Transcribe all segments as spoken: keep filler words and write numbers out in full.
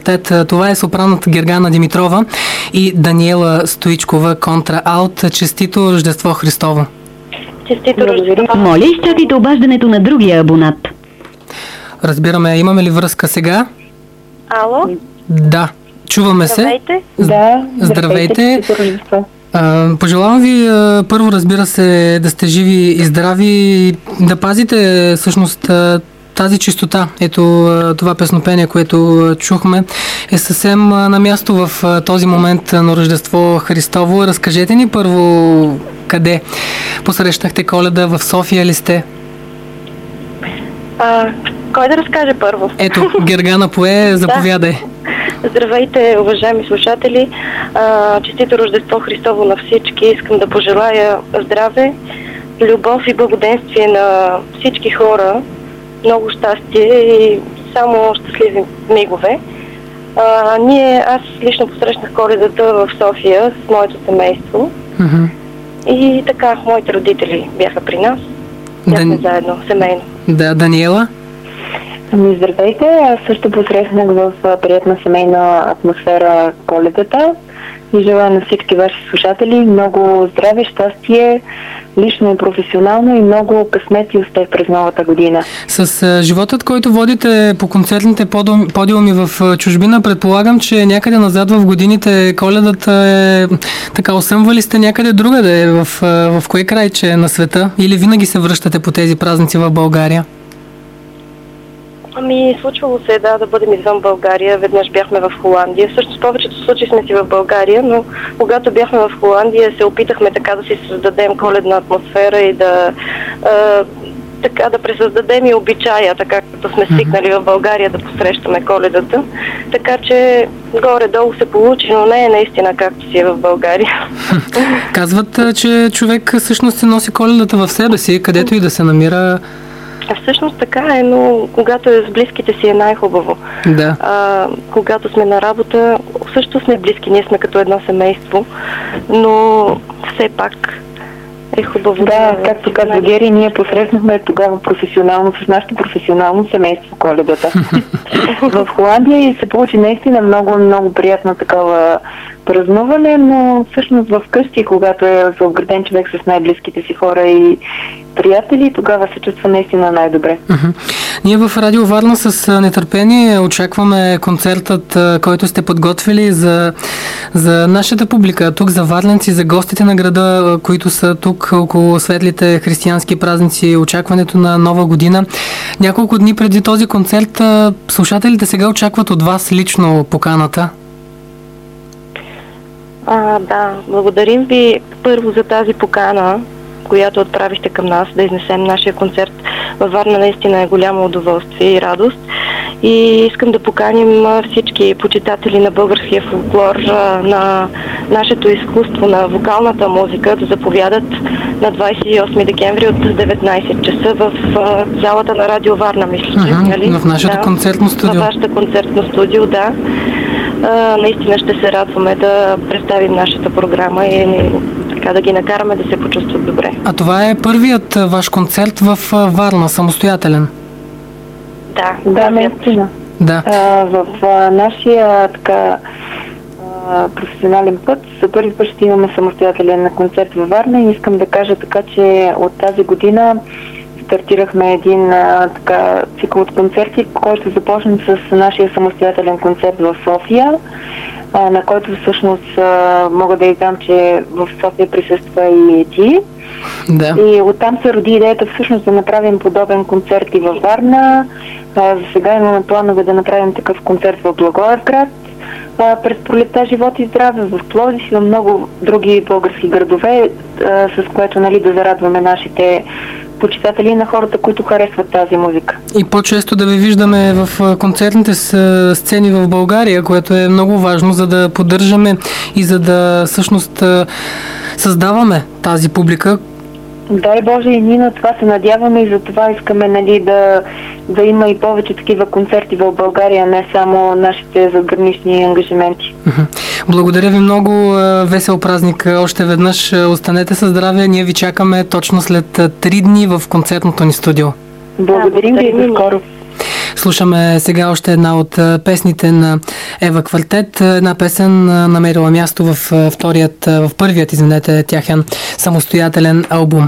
Това е сопранът Гергана Димитрова и Даниела Стоичкова, контра-алт. Честито Рождество Христово! Честито Рождество! Моля, изчакайте обаждането на другия абонат. Разбираме, имаме ли връзка сега? Ало? Да, чуваме се. Здравейте. Да, здравейте. А, пожелавам ви първо, разбира се, да сте живи и здрави и да пазите всъщност тази чистота. Ето това песнопение, което чухме, е съвсем на място в този момент на Рождество Христово. Разкажете ни първо къде посрещнахте Коледа, в София ли сте? А, кой да разкаже първо? Ето, Гергана пое, заповядай. Да. Здравейте, уважаеми слушатели. А, честито Рождество Христово на всички. Искам да пожелая здраве, любов и благоденствие на всички хора, много щастие и само щастливи мигове. А, ние, аз лично посрещнах Коледата в София с моето семейство. Mm-hmm. И така, моите родители бяха при нас. Бяхме Дан... заедно, семейно. Да, Даниела? Ами, здравейте, аз също посрещнах в приятна семейна атмосфера Коледата и желая на всички ваши слушатели много здраве, щастие, лично и професионално, и много късмет и успех през новата година. С а, животът, който водите по концертните подиуми в чужбина, предполагам, че някъде назад в годините Коледата е така, осъмвали сте някъде другаде, в, в кое крайче на света, или винаги се връщате по тези празници в България? Ами, случвало се, да, да бъдем извън България. Веднъж бяхме в Холандия. Всъщност, повечето случаи сме си в България, но когато бяхме в Холандия, се опитахме така да си създадем коледна атмосфера и да а, така да пресъздадем и обичая, така като сме свикнали в България да посрещаме Коледата. Така че горе-долу се получи, но не е наистина както си е в България. Казват, че човек всъщност се носи Коледата в себе си, където и да се намира. Всъщност така е, но когато е с близките си е най-хубаво. Да. А, когато сме на работа, също сме близки, ние сме като едно семейство, но все пак е хубаво. Да, както каза Гери, ние посрещнахме тогава професионално, с нашето професионално семейство Коледата в Холандия и се получи наистина много, много приятно такова празнуване, но всъщност в къщи, когато е заобграден човек с най-близките си хора и приятели, тогава се чувства наистина най-добре. Uh-huh. Ние в Радио Варна с нетърпение очакваме концертът, който сте подготвили за, за нашата публика, тук за варненци, за гостите на града, които са тук около светлите християнски празници, очакването на Нова година. Няколко дни преди този концерт, слушателите сега очакват от вас лично поканата. А, да, благодарим ви първо за тази покана, която отправихте към нас, да изнесем нашия концерт във Варна. Наистина е голямо удоволствие и радост. И искам да поканим всички почитатели на българския фолклор, на нашето изкуство, на вокалната музика да заповядат на двадесет и осми декември от деветнайсет часа в залата на Радио Варна, мисля, uh-huh, нали? В нашето да, концертно студио. В вашето концертно студио, да. А, наистина ще се радваме да представим нашата програма и така да ги накараме да се почувстват добре. А това е първият ваш концерт в Варна, самостоятелен? Да, да, наистина. Да. А, в а, нашия така а, професионален път за първи път ще имаме самостоятелен концерт във Варна и искам да кажа така, че от тази година стартирахме един а, така цикъл от концерти, който започна с нашия самостоятелен концерт в София, а, на който всъщност а, мога да ви дам, че в София присъства и ти. Да. И оттам се роди идеята всъщност да направим подобен концерт и във Варна. А, за сега имаме планове да направим такъв концерт в Благоевград а, през пролетта живот и здраве, в Пловдив и в много други български градове, а, с което, нали, да зарадваме нашите почитатели на хората, които харесват тази музика. И по-често да ви виждаме в концертните сцени в България, което е много важно, за да поддържаме и за да всъщност създаваме тази публика. Дай Боже, и ние на това се надяваме и за това искаме, нали, да, да има и повече такива концерти в България, не само нашите задгранични ангажименти. Благодаря ви много. Весел празник още веднъж. Останете със здраве. Ние ви чакаме точно след три дни в концертното ни студио. Благодарим ви и до скоро. слушаме сега още една от песните на Ева Квартет. Една песен намерила място в вторият, в първият, извинете, тяхен самостоятелен албум.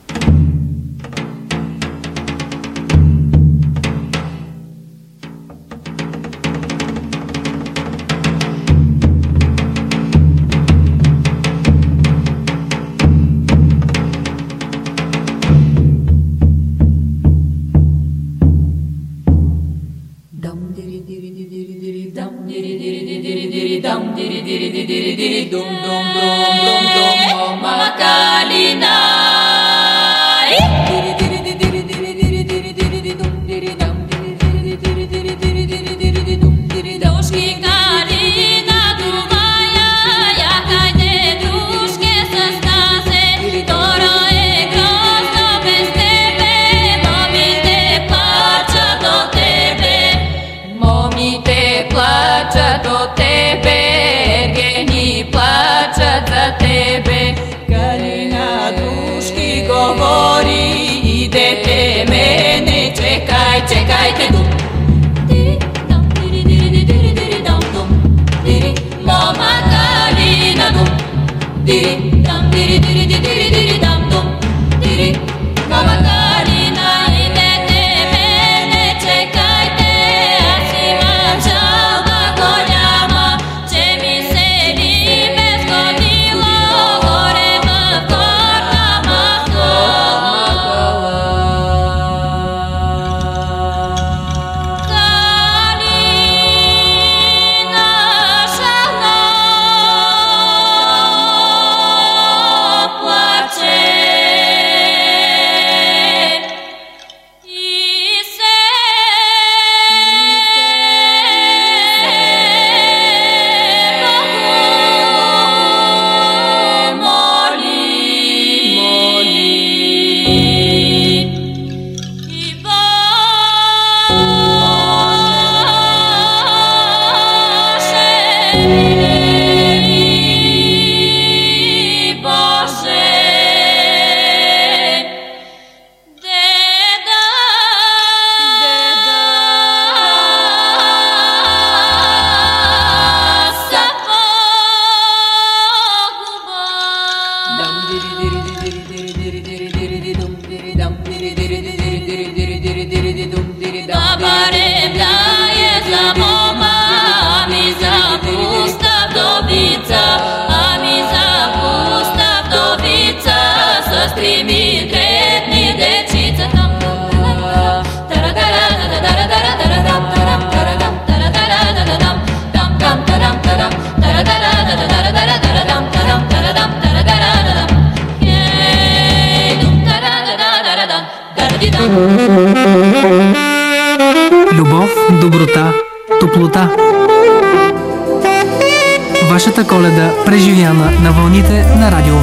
Чекайте дум. Дири дам дири дири дири дири дам дум. Дири мома калина дум. Дири дам дири дири дири дири дам дум. Дири мома калина, идете мене чекайте, аз имам жалба голяма, че ми се либе сгодило горе в горна махала. Любов, доброта, топлота. Вашата Коледа преживяна на вълните на Радио